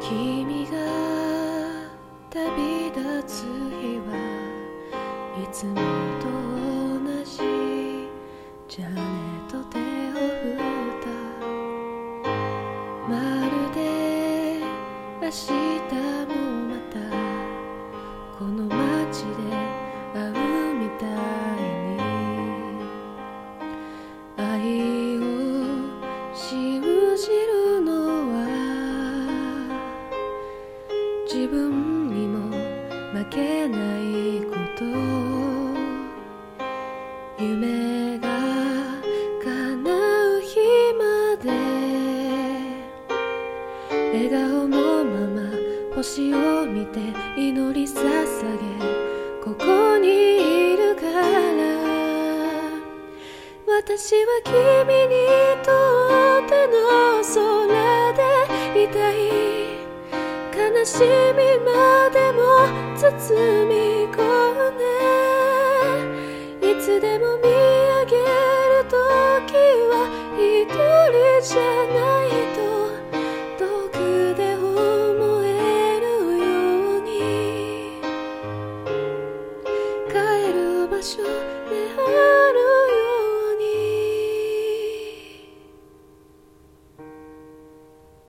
君が旅立つ日はいつもと同じじゃねと手を振ったまるで明日もまたこの街で会うみたいに愛を信じるのは自分にも負けないこと夢が叶う日まで笑顔のまま星を見て祈り捧げここにいるから私は君にとっての空でいたい悲しみまでも包み込んでいつでも見上げるときは一人じゃないと遠くで思えるように帰る場所で